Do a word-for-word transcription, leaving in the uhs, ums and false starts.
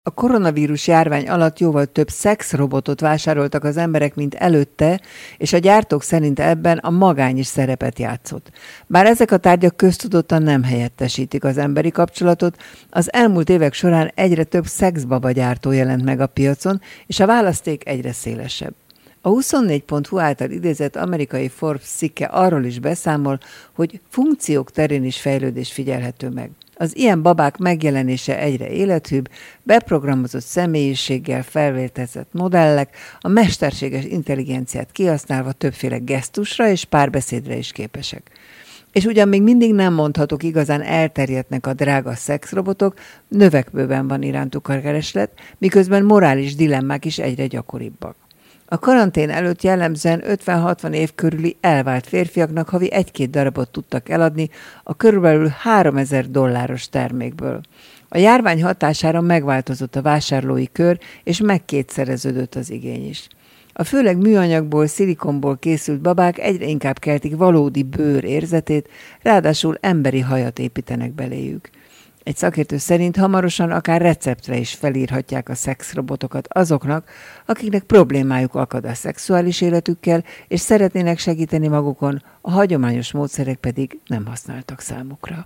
A koronavírus járvány alatt jóval több szexrobotot vásároltak az emberek, mint előtte, és a gyártók szerint ebben a magány is szerepet játszott. Bár ezek a tárgyak köztudottan nem helyettesítik az emberi kapcsolatot, az elmúlt évek során egyre több szexbaba gyártó jelent meg a piacon, és a választék egyre szélesebb. A huszonnégy pont hu által idézett amerikai Forbes cikke arról is beszámol, hogy funkciók terén is fejlődés figyelhető meg. Az ilyen babák megjelenése egyre élethűbb, beprogramozott személyiséggel felvértezett modellek, a mesterséges intelligenciát kihasználva többféle gesztusra és párbeszédre is képesek. És ugyan még mindig nem mondhatók igazán elterjedtnek a drága szexrobotok, növekvőben van irántuk a kereslet, miközben morális dilemmák is egyre gyakoribbak. A karantén előtt jellemzően ötven-hatvan év körüli elvált férfiaknak havi egy-két darabot tudtak eladni a körülbelül háromezer dolláros termékből. A járvány hatására megváltozott a vásárlói kör, és megkétszereződött az igény is. A főleg műanyagból, szilikonból készült babák egyre inkább keltik valódi bőr érzetét, ráadásul emberi hajat építenek beléjük. Egy szakértő szerint hamarosan akár receptre is felírhatják a szexrobotokat azoknak, akiknek problémájuk akad a szexuális életükkel, és szeretnének segíteni magukon, a hagyományos módszerek pedig nem használtak számukra.